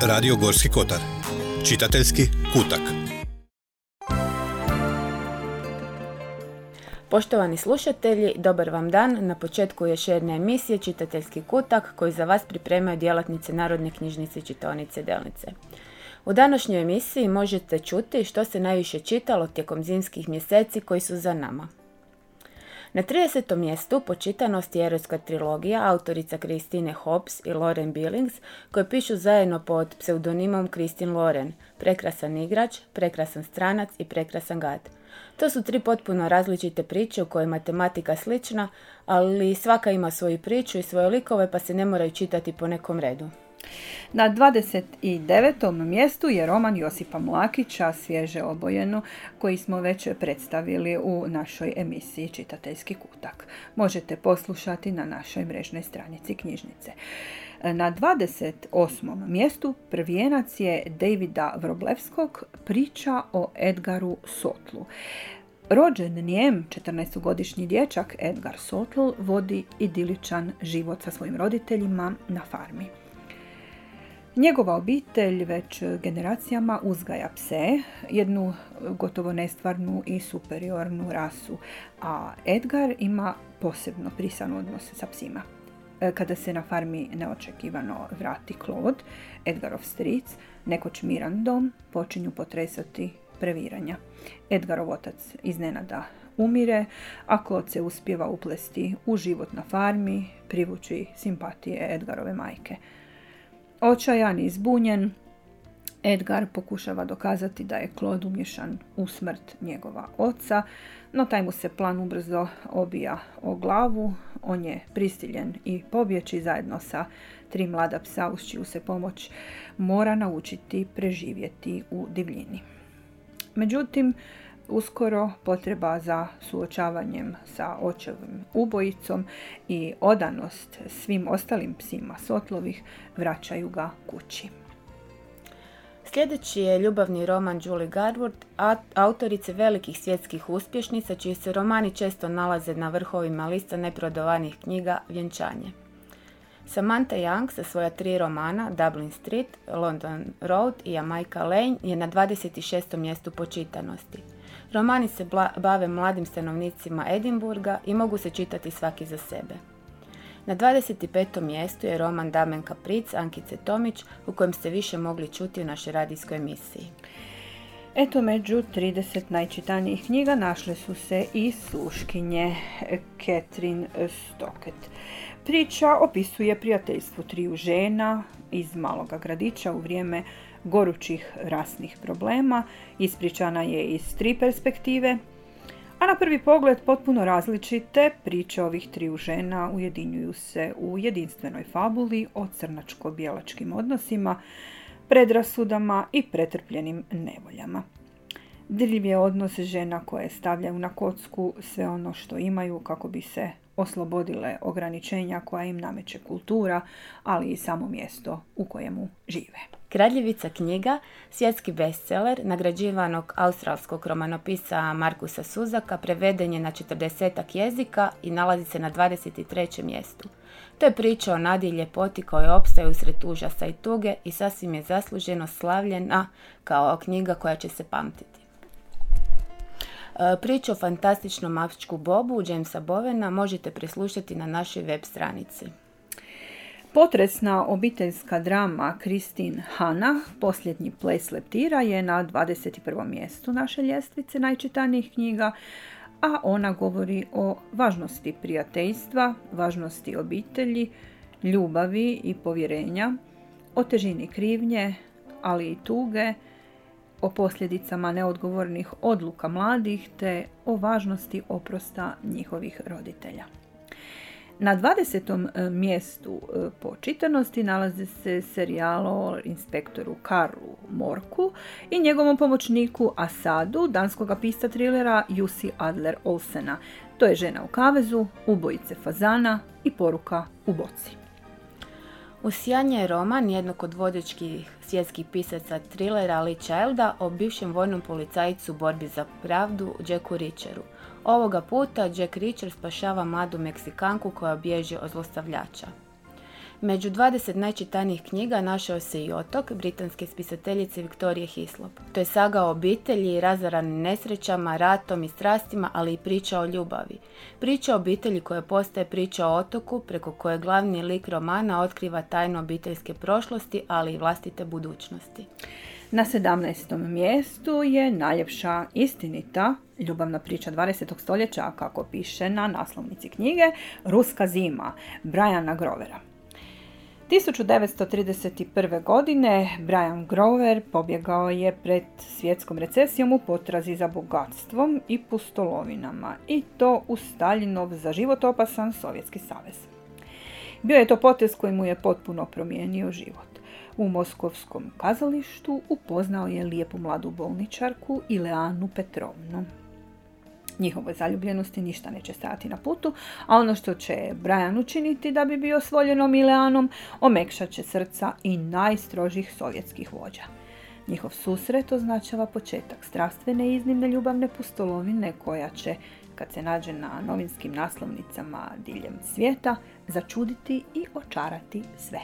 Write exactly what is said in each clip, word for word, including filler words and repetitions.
Radio Gorski kotar. Čitateljski kutak. Poštovani slušatelji, dobar vam dan. Na početku još jedne emisije Čitateljski kutak koju za vas pripremaju djelatnice Narodne knjižnice i čitaonice Delnice. U današnjoj emisiji možete čuti što se najviše čitalo tijekom zimskih mjeseci koji su za nama. Na tridesetom mjestu po čitanosti je erotska trilogija autorica Christine Hobbs i Lauren Billings, koje pišu zajedno pod pseudonimom Christine Lauren, Prekrasan igrač, Prekrasan stranac i Prekrasan gad. To su tri potpuno različite priče u kojima je tematika slična, ali svaka ima svoju priču i svoje likove pa se ne moraju čitati po nekom redu. Na dvadeset devetom mjestu je roman Josipa Mlakića Svježe obojeno, koji smo već predstavili u našoj emisiji Čitateljski kutak. Možete poslušati na našoj mrežnoj stranici knjižnice. Na dvadeset osmom mjestu prvijenac je Davida Wroblewskog Priča o Edgaru Sotlu. Rođen nijem četrnaestogodišnji dječak Edgar Sotl vodi idiličan život sa svojim roditeljima na farmi. Njegova obitelj već generacijama uzgaja pse, jednu gotovo nestvarnu i superiornu rasu, a Edgar ima posebno prisan odnos sa psima. Kada se na farmi neočekivano vrati Claude, Edgarov stric, nekoć miran dom, počinju potresati previranja. Edgarov otac iznenada umire, a Claude se uspijeva uplesti u život na farmi, privući simpatije Edgarove majke. Očajan i zbunjen, Edgar pokušava dokazati da je Claude umješan u smrt njegova oca, no taj mu se plan ubrzo obija o glavu. On je prisiljen i pobjeći zajedno sa tri mlada psa uz čiju se pomoć mora naučiti preživjeti u divljini. Međutim, uskoro potreba za suočavanjem sa očevim ubojicom i odanost svim ostalim psima Sotlovih vraćaju ga kući. Sljedeći je ljubavni roman Julie Garwood, autorice velikih svjetskih uspješnica, čiji se romani često nalaze na vrhovima lista najprodovanijih knjiga Vjenčanje. Samantha Young sa svoja tri romana Dublin Street, London Road i Jamaica Lane je na dvadeset šestom mjestu po čitanosti. Romani se bla- bave mladim stanovnicima Edinburga i mogu se čitati svaki za sebe. Na dvadeset petom mjestu je roman Damen Kapric Ankice Tomić, u kojem ste više mogli čuti u našoj radijskoj emisiji. Eto, među trideset najčitanijih knjiga našle su se i sluškinje Catherine Stockett. Priča opisuje prijateljstvo triju žena iz maloga gradića u vrijeme gorućih rasnih problema. Ispričana je iz tri perspektive, a na prvi pogled potpuno različite priče ovih triju žena ujedinjuju se u jedinstvenoj fabuli o crnačko-bijelačkim odnosima, predrasudama i pretrpljenim nevoljama. Dirljiv je odnos žena koje stavljaju na kocku sve ono što imaju kako bi se oslobodile ograničenja koja im nameće kultura, ali i samo mjesto u kojemu žive. Kradljivica knjiga, svjetski bestseller nagrađivanog australskog romanopisa Markusa Suzaka, preveden je na četrdesetak jezika i nalazi se na dvadeset trećem mjestu. To je priča o nadi i ljepoti koja opstaje usred užasa i tuge i sasvim je zasluženo slavljena kao knjiga koja će se pamtiti. Priču o fantastičnom mačku Bobu Jamesa Bovena možete preslušati na našoj web stranici. Potresna obiteljska drama Christine Hanna, Posljednji ples leptira, je na dvadeset prvom mjestu naše ljestvice najčitanijih knjiga, a ona govori o važnosti prijateljstva, važnosti obitelji, ljubavi i povjerenja, o težini krivnje, ali i tuge, o posljedicama neodgovornih odluka mladih te o važnosti oprosta njihovih roditelja. Na dvadesetom mjestu po čitanosti nalaze se serijal o inspektoru Karlu Morku i njegovom pomoćniku Asadu, danskoga pisca trilera Jussi Adler Olsena. To je Žena u kavezu, Ubojice fazana i Poruka u boci. Usijanje je roman jednog od vodećih svjetskih pisaca trilera Lee Childa o bivšem vojnom policajcu u borbi za pravdu Jacku Reacheru. Ovoga puta Jack Reacher spašava mladu Meksikanku koja bježi od zlostavljača. Među dvadeset najčitanijih knjiga našao se i Otok britanske spisateljice Viktorije Hislop. To je saga o obitelji, razaranim nesrećama, ratom i strastima, ali i priča o ljubavi. Priča o obitelji koja postaje priča o otoku, preko koje glavni lik romana otkriva tajnu obiteljske prošlosti, ali i vlastite budućnosti. Na sedamnaestom mjestu je najljepša istinita ljubavna priča dvadesetog stoljeća, kako piše na naslovnici knjige, Ruska zima, Briana Grovera. tisuću devetsto trideset prve. godine Brian Grover pobjegao je pred svjetskom recesijom u potrazi za bogatstvom i pustolovinama, i to u Staljinov za život opasan Sovjetski savez. Bio je to potez koji mu je potpuno promijenio život. U moskovskom kazalištu upoznao je lijepu mladu bolničarku Ileanu Petrovnu. Njihovoj zaljubljenosti ništa neće stajati na putu, a ono što će Brian učiniti da bi bio s voljenom Ileanom, omekšat će srca i najstrožih sovjetskih vođa. Njihov susret označava početak strastvene i iznimne ljubavne pustolovine koja će, kad se nađe na novinskim naslovnicama diljem svijeta, začuditi i očarati sve.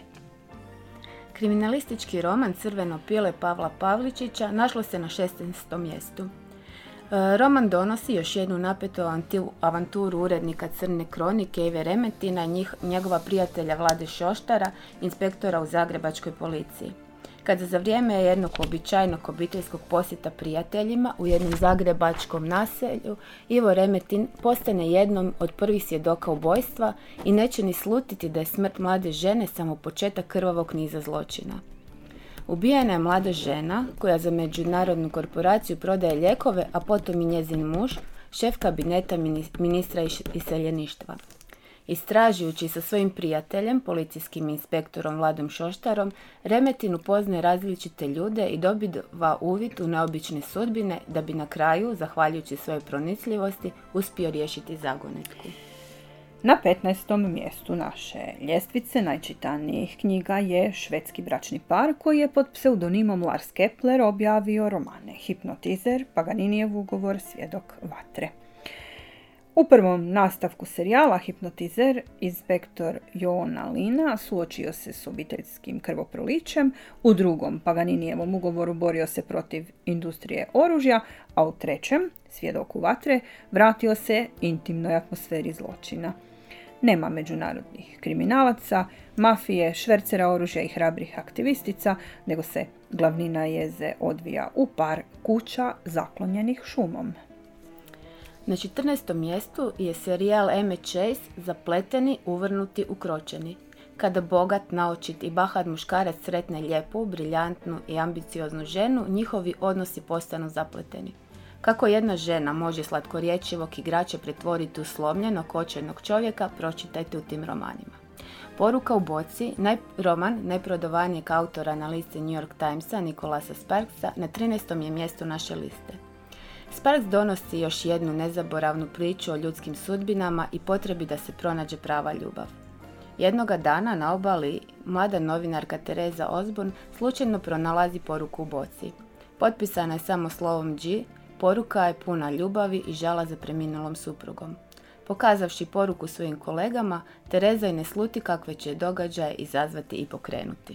Kriminalistički roman Crveno pile Pavla Pavličića našlo se na šesnaestom mjestu. Roman donosi još jednu napetu avanturu urednika Crne kronike Ive Remetina i njih, njegova prijatelja Vlade Šoštara, inspektora u zagrebačkoj policiji. Kada za vrijeme jednog običajnog obiteljskog posjeta prijateljima u jednom zagrebačkom naselju, Ivo Remetin postane jednom od prvih svjedoka ubojstva i neće ni slutiti da je smrt mlade žene samo početak krvavog niza zločina. Ubijena je mlada žena koja za međunarodnu korporaciju prodaje lijekove, a potom i njezin muž, šef kabineta ministra iseljeništva. Istražujući sa svojim prijateljem, policijskim inspektorom Vladom Šoštarom, Remetin upoznaje različite ljude i dobiva uvid u neobične sudbine da bi na kraju, zahvaljujući svojoj pronicljivosti, uspio riješiti zagonetku. Na petnaestom mjestu naše ljestvice najčitanijih knjiga je švedski bračni par koji je pod pseudonimom Lars Kepler objavio romane Hipnotizer, Paganinijev ugovor, Svjedok vatre. U prvom nastavku serijala Hipnotizer inspektor Joona Lina suočio se s obiteljskim krvoprolićem, u drugom Paganinijevom ugovoru borio se protiv industrije oružja, a u trećem, Svjedoku vatre, vratio se intimnoj atmosferi zločina. Nema međunarodnih kriminalaca, mafije, švercera oružja i hrabrih aktivistica, nego se glavnina jeze odvija u par kuća zaklonjenih šumom. Na četrnaestom mjestu je serijal Emme Chase Zapleteni, uvrnuti, ukročeni. Kada bogat, naočit i bahat muškarac sretne lijepu, briljantnu i ambicioznu ženu, njihovi odnosi postanu zapleteni. Kako jedna žena može slatkorječivog igrača pretvoriti u slomljenog, očajnog čovjeka, pročitajte u tim romanima. Poruka u boci, naj, roman najprodovanijeg autora na listi New York Timesa, Nicolasa Sparksa, na trinaestom je mjestu naše liste. Sparks donosi još jednu nezaboravnu priču o ljudskim sudbinama i potrebi da se pronađe prava ljubav. Jednoga dana na obali mlada novinarka Tereza Osborne slučajno pronalazi poruku u boci. Potpisana je samo slovom G, poruka je puna ljubavi i žala za preminulom suprugom. Pokazavši poruku svojim kolegama, Tereza i ne sluti kakve će događaje izazvati i pokrenuti.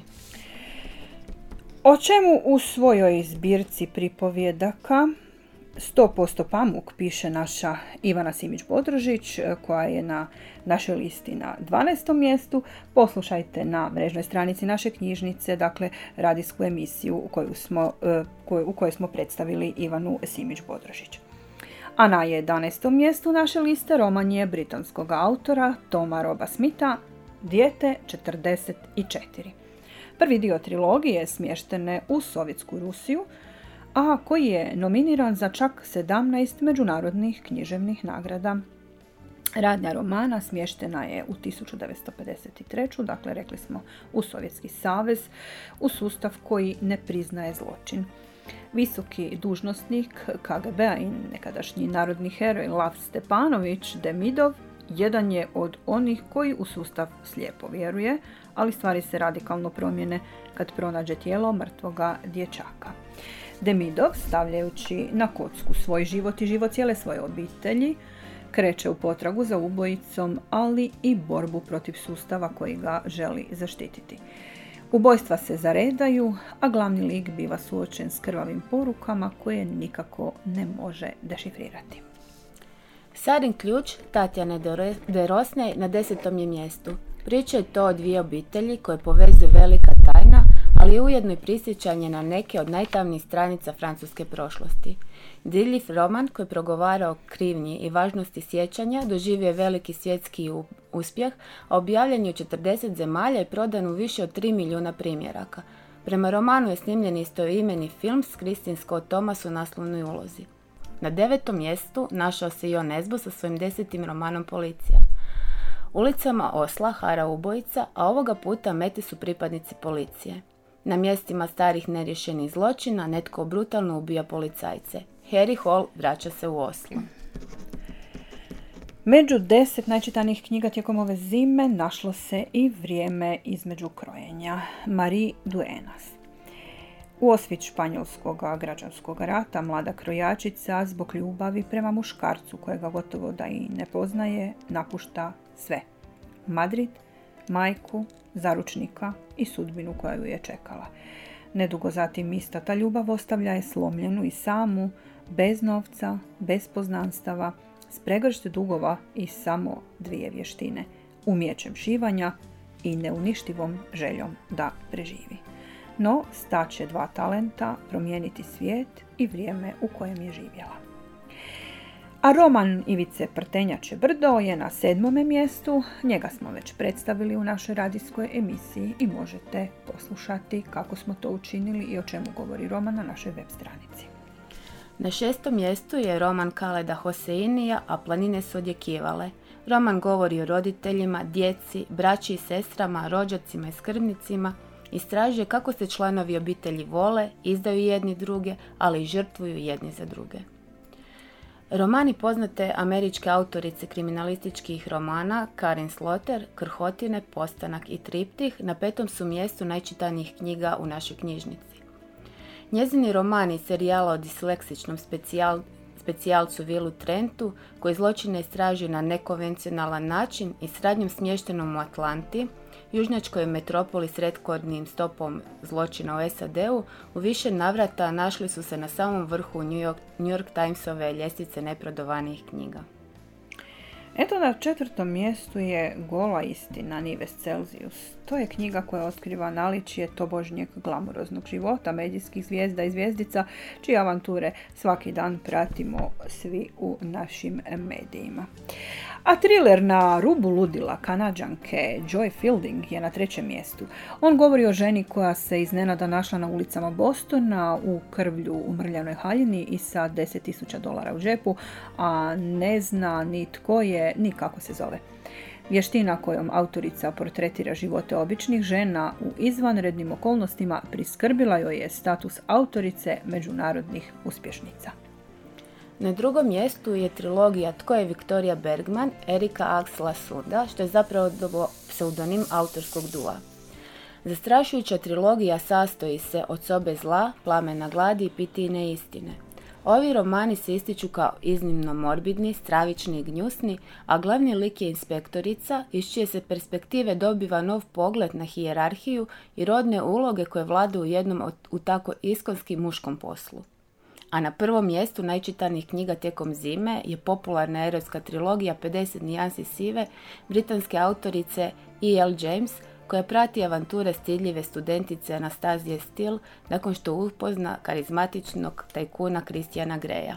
O čemu u svojoj zbirci pripovjedaka sto posto pamuk piše naša Ivana Simić-Bodrožić, koja je na našoj listi na dvanaestom mjestu. Poslušajte na mrežnoj stranici naše knjižnice, dakle radijsku emisiju u kojoj smo, u kojoj smo predstavili Ivanu Simić-Bodrožić. A na jedanaestom mjestu naše liste roman je britanskog autora Toma Roba Smitha Dijete četrdeset četiri. Prvi dio trilogije smještene u Sovjetsku Rusiju, a koji je nominiran za čak sedamnaest međunarodnih književnih nagrada. Radnja romana smještena je u tisuću devetsto pedeset treću. Dakle, rekli smo u Sovjetski savez, u sustav koji ne priznaje zločin. Visoki dužnosnik K G B-a i nekadašnji narodni heroj Lav Stepanović Demidov jedan je od onih koji u sustav slijepo vjeruje, ali stvari se radikalno promijene kad pronađe tijelo mrtvoga dječaka. Demidov, stavljajući na kocku svoj život i život cijele svoje obitelji, kreće u potragu za ubojicom, ali i borbu protiv sustava koji ga želi zaštititi. Ubojstva se zaredaju, a glavni lik biva suočen s krvavim porukama koje nikako ne može dešifrirati. Sarin ključ Tatjane de Rosne na desetom je mjestu. Priča je to o dvije obitelji koje povezuje velika tajna, ali je ujedno i prisjećanje na neke od najtamnijih stranica francuske prošlosti. Dirljiv roman koji progovara o krivnji i važnosti sjećanja doživio je veliki svjetski uspjeh, a objavljen je u četrdeset zemalja i prodan u više od tri milijuna primjeraka. Prema romanu je snimljen istoimeni film s Christine Scott Thomas u naslovnoj ulozi. Na devetom mjestu našao se Jon Nesbo sa svojim desetim romanom Policija. Ulicama Osla hara ubojica, a ovoga puta mete su pripadnici policije. Na mjestima starih neriješenih zločina netko brutalno ubija policajce. Harry Hole vraća se u Oslo. Među deset najčitanijih knjiga tijekom ove zime našlo se i Vrijeme između krojenja Marie Duenas. U osvit španjolskog građanskog rata mlada krojačica zbog ljubavi prema muškarcu kojega gotovo da i ne poznaje napušta sve. Madrid, majku, zaručnika i sudbinu koja ju je čekala. Nedugo zatim ista ta ljubav ostavlja je slomljenu i samu, bez novca, bez poznanstava, s pregršt dugova i samo dvije vještine, umijećem šivanja i neuništivom željom da preživi. No, staće dva talenta promijeniti svijet i vrijeme u kojem je živjela. A roman Ivice Prtenjače Brdo je na sedmome mjestu. Njega smo već predstavili u našoj radijskoj emisiji i možete poslušati kako smo to učinili i o čemu govori roman na našoj web stranici. Na šestom mjestu je roman Kaleda Hoseinija, A planine su odjekivale. Roman govori o roditeljima, djeci, braći i sestrama, rođacima i skrbnicima. Istražuje kako se članovi obitelji vole, izdaju jedni druge, ali i žrtvuju jedni za druge. Romani poznate američke autorice kriminalističkih romana Karin Slaughter, Krhotine, Postanak i Triptih na petom su mjestu najčitanijih knjiga u našoj knjižnici. Njezini romani i serijala o disleksičnom specijal, specijalcu Willu Trentu, koji zločine istražuje na nekonvencionalan način i s radnjom smještenom u Atlanti, južnjačkoj metropoli s rekordnim stopom zločina u S A D-u, u više navrata našli su se na samom vrhu New York, New York Timesove ljestvice najprodovanijih knjiga. Eto, na četvrtom mjestu je Gola istina Nives Celsius. To je knjiga koja otkriva naličje tobožnjeg glamuroznog života medijskih zvijezda i zvijezdica, čije avanture svaki dan pratimo svi u našim medijima. A thriller na rubu ludila Kanađanke Joy Fielding je na trećem mjestu. On govori o ženi koja se iznenada našla na ulicama Bostona u krvlju umrljanoj haljini i sa deset tisuća dolara u džepu, a ne zna ni tko je, ni kako se zove. Vještina kojom autorica portretira živote običnih žena u izvanrednim okolnostima priskrbila joj je status autorice međunarodnih uspješnica. Na drugom mjestu je trilogija Tko je Victoria Bergman Erika Axela Sunda, što je zapravo pseudonim autorskog dua. Zastrašujuća trilogija sastoji se od Sobe zla, Plamena gladi i Pitine istine. Ovi romani se ističu kao iznimno morbidni, stravični i gnjusni, a glavni lik je inspektorica, iz čije se perspektive dobiva nov pogled na hijerarhiju i rodne uloge koje vladu u jednom od, u tako iskonski muškom poslu. A na prvom mjestu najčitanijih knjiga tijekom zime je popularna erotska trilogija pedeset nijansi sive britanske autorice E L James, koja prati avanture stidljive studentice Anastazije Steele nakon što upozna karizmatičnog tajkuna Christiana Greya.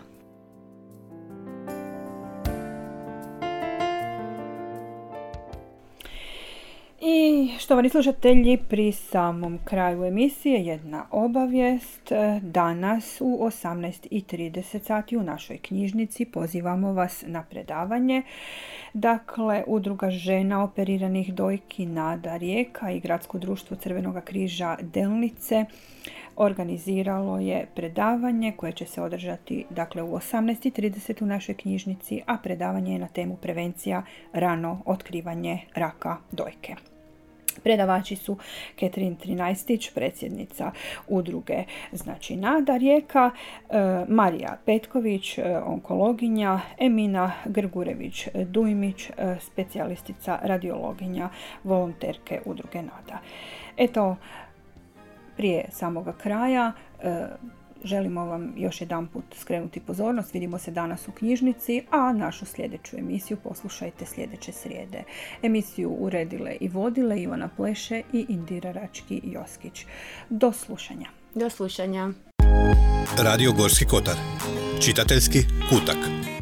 I štovani slušatelji, pri samom kraju emisije jedna obavijest. Danas u osamnaest i trideset sati u našoj knjižnici pozivamo vas na predavanje. Dakle, Udruga žena operiranih dojki Nada Rijeka i Gradsko društvo Crvenog križa Delnice organiziralo je predavanje koje će se održati dakle, u osamnaest i trideset u našoj knjižnici, a predavanje je na temu prevencija, rano otkrivanje raka dojke. Predavači su Ketrin Trinajstić, predsjednica udruge znači Nada Rijeka, Marija Petković, onkologinja, Emina Grgurević-Dujmić, specijalistica radiologinja, volonterke udruge Nada. Eto, prije samoga kraja želimo vam još jedanput skrenuti pozornost. Vidimo se danas u knjižnici, a našu sljedeću emisiju poslušajte sljedeće srijede. Emisiju uredile i vodile Ivana Pleše i Indira Rački-Joskić. Do slušanja. Do slušanja. Radio Gorski kotar. Čitateljski kutak.